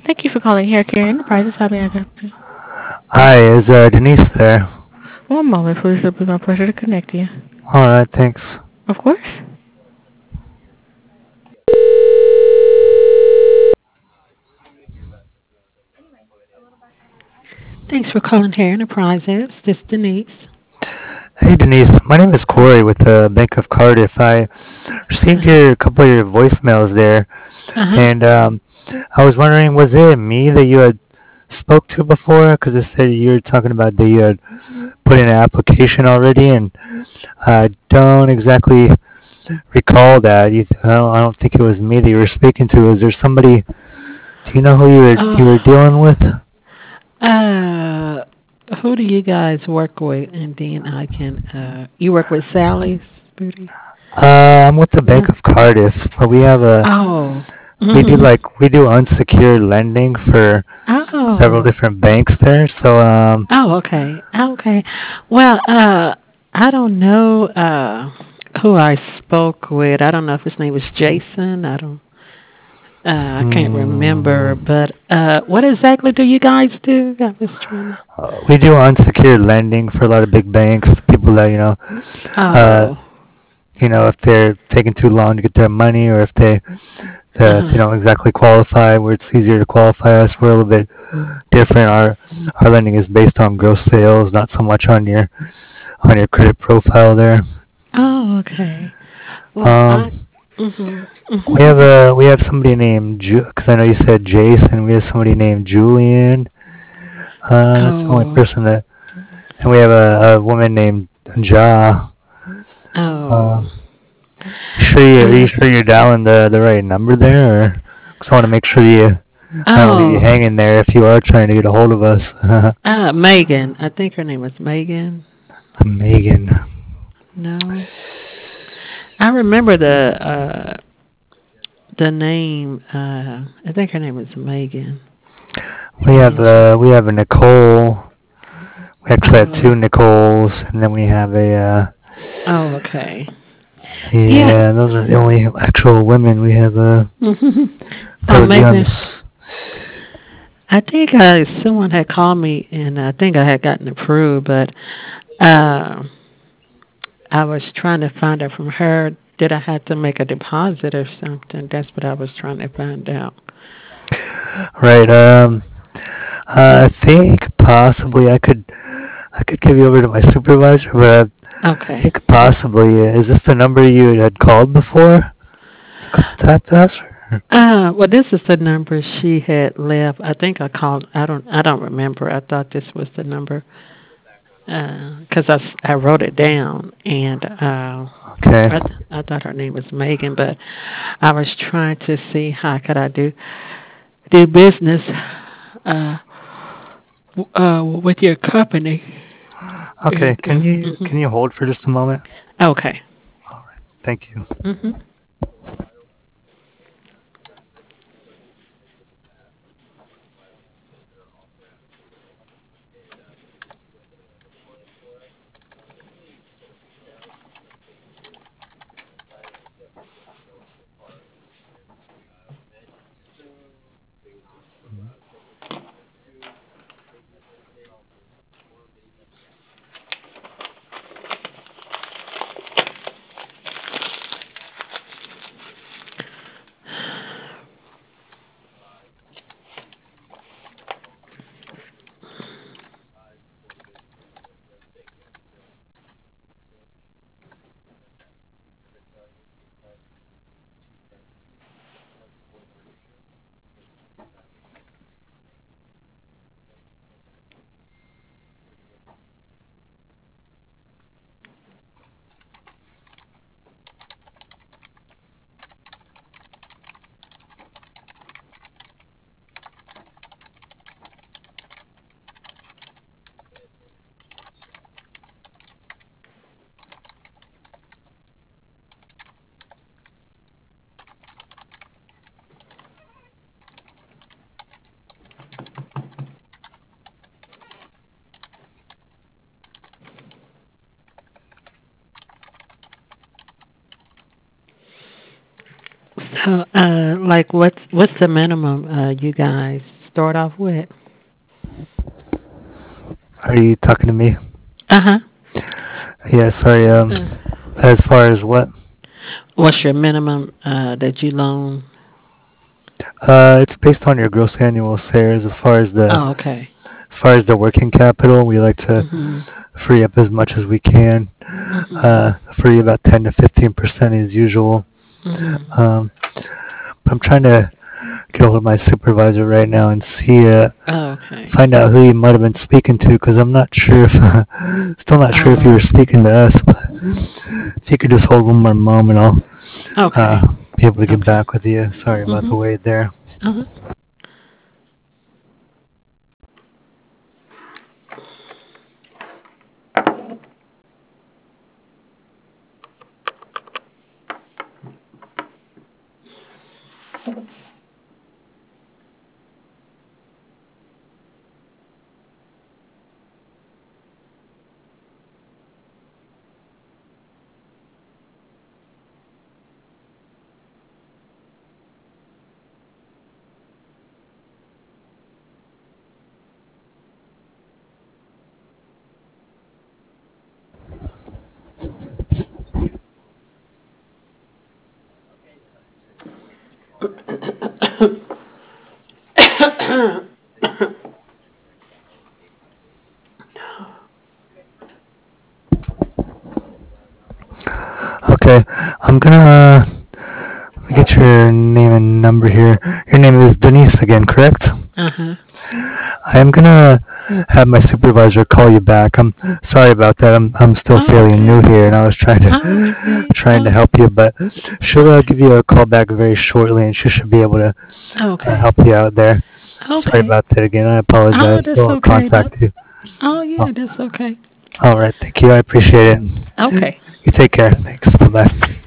Thank you for calling Hair Care Enterprises. How may I help you? Hi, is Denise there? One moment, please. It'll be my pleasure to connect you. Alright, thanks. Of course. Thanks for calling Hair Enterprises. This is Denise. Hey Denise, my name is Corey with the Bank of Cardiff. I received Uh-huh. a couple of your voicemails there, Uh-huh. and I was wondering, was it me that you had spoke to before? Because it said you were talking about that you had put in an application already, and I don't exactly recall that. I don't think it was me that you were speaking to. Is there somebody? Do you know who you were Uh, dealing with? uh, who do you guys work with? And then I can, you work with Sally's Booty? I'm with the No? Bank of Cardiff, but Oh. we do Mm-hmm. unsecured lending for several Oh. different banks there. So Oh, okay. Okay. Well, I don't know who I spoke with. I don't know if his name was Jason. I can't remember. hmm, But what exactly do you guys do? I was trying to. we do unsecured lending for a lot of big banks. People that uh, Oh. if they're taking too long to get their money, or if they Uh-huh. don't exactly qualify, where it's easier to qualify us. We're a little bit different. Our lending is based on gross sales, not so much on your credit profile there. Oh, okay. Well, Um, I. Mhm. we have somebody named because I know you said Jason. We have somebody named Julian. That's the only Oh. person that, and we have a woman named Ja. Oh. Uh, are you Uh, sure you're dialing the right number there, or because I want to make sure I don't leave you oh. hanging there if you are trying to get a hold of us. Megan. I think her name was Megan. Megan. No. I remember the name. I think her name was Megan. And We have a Nicole. We actually have oh, two Nicoles, and then we have oh, okay. Yeah. yeah. Those are the only actual women we have that would be on Megan. this. I think someone had called me, and I think I had gotten approved, but uh, I was trying to find out from her. Did I have to make a deposit or something? That's what I was trying to find out. Right. I think possibly I could give you over to my supervisor, but I Okay. think possibly is this the number you had called before to contact us? Well, this is the number she had left. I think I called. I don't remember. I thought this was the number because I wrote it down, and Okay. I thought her name was Megan, but I was trying to see how could I do business uh, with your company. Okay. And, Can you hold for just a moment? okay. All right. Thank you. Hmm. So, like, what's the minimum you guys? start off with? Are you talking to me? Uh huh. Yeah, sorry. Uh, As far as what? what's your minimum that you loan? It's based on your gross annual sales. Oh, okay. As far as the working capital, we like to Mhm. free up as much as we can. Mhm. Free about 10 to 15% as usual. Mhm. Um, but I'm trying to get hold of my supervisor right now and Oh, okay. find out who you might have been speaking to, because I'm not sure if, still not sure if you were Oh, speaking to us. But if you could just hold one more moment, I'll okay. be able to get Okay. back with you. Sorry about the Mhm. wait there. Uh huh. Okay, I'm gonna let me get your name and number here. Your name is Denise again, correct? Uh huh. I am gonna have my supervisor call you back. I'm sorry about that. I'm still Oh, fairly new okay. here, and I was Oh, okay. trying to Oh, help you, but she'll okay. give you a call back very shortly, and she should be able to Okay. help you out there. Sorry Okay. about that again. I Oh, apologize. that's We'll okay. That. contact you. Oh, Oh, yeah, that's okay. all right. Thank you. I appreciate it. Okay. You take care. Thanks. Bye bye.